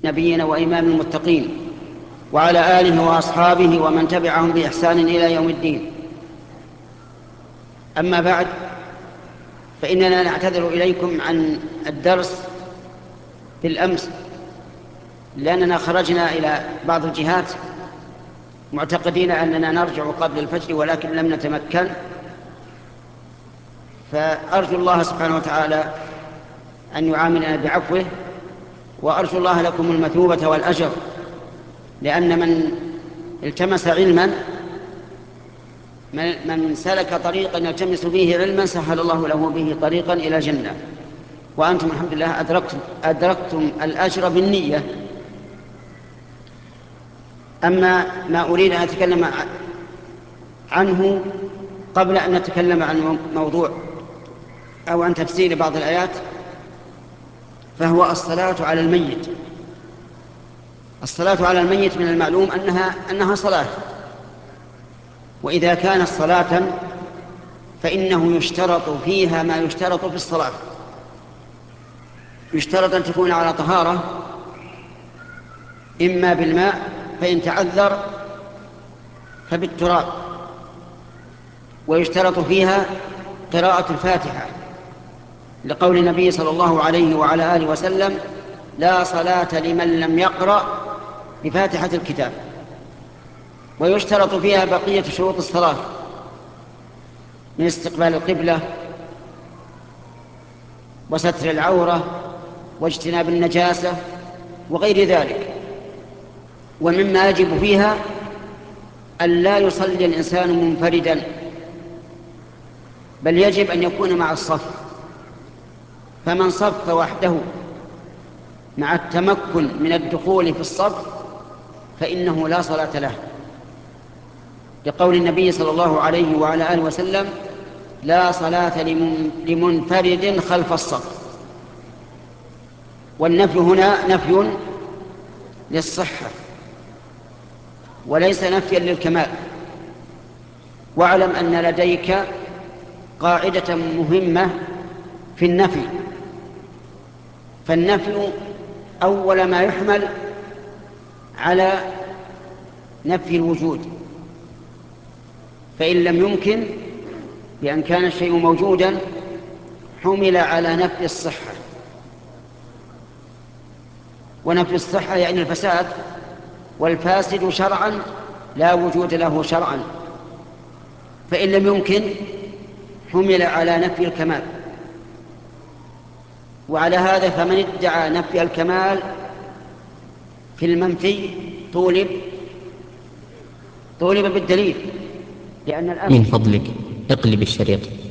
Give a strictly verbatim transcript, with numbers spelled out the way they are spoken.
نبينا وإمام المتقين، وعلى آله وأصحابه ومن تبعهم بإحسان إلى يوم الدين. أما بعد، فإننا نعتذر إليكم عن الدرس بالأمس، لأننا خرجنا إلى بعض الجهات معتقدين أننا نرجع قبل الفجر، ولكن لم نتمكن. فأرجو الله سبحانه وتعالى أن يعاملنا بعفوه، وأرجو الله لكم المثوبة والأجر، لأن من التمس علما من سلك طريقا يلتمس فيه علما سهل الله له به طريقا إلى جنة، وأنتم الحمد لله أدركتم, أدركتم الأجر بالنية. أما ما أريد أن أتكلم عنه قبل أن نتكلم عن موضوع أو عن تفسير بعض الآيات، فهو الصلاة على الميت. الصلاة على الميت من المعلوم أنها, أنها صلاة، وإذا كانت صلاة فإنه يشترط فيها ما يشترط في الصلاة. يشترط أن تكون على طهارة، إما بالماء فإن تعذر فبالتراب، ويشترط فيها قراءة الفاتحة، لقول النبي صلى الله عليه وعلى آله وسلم: لا صلاة لمن لم يقرأ بفاتحة الكتاب. ويشترط فيها بقية شروط الصلاة من استقبال القبلة وستر العورة واجتناب النجاسة وغير ذلك. ومما يجب فيها أن لا يصلي الإنسان منفردا، بل يجب أن يكون مع الصف. فمن صف وحده مع التمكن من الدخول في الصف فإنه لا صلاة له، لقول النبي صلى الله عليه وعلى آله وسلم: لا صلاة لمنفرد خلف الصف. والنفي هنا نفي للصحة وليس نفيا للكمال. واعلم أن لديك قاعدة مهمة في النفي، فالنفي أول ما يحمل على نفي الوجود، فإن لم يمكن بأن كان الشيء موجودا حمل على نفي الصحة. ونفي الصحة يعني الفساد، والفاسد شرعا لا وجود له شرعا، فإن لم يمكن حمل على نفي الكمال. وعلى هذا فمن ادعى نفي الكمال في المنفي طولب طولب بالدليل، لأن الأمر من فضلك اقلب الشريط.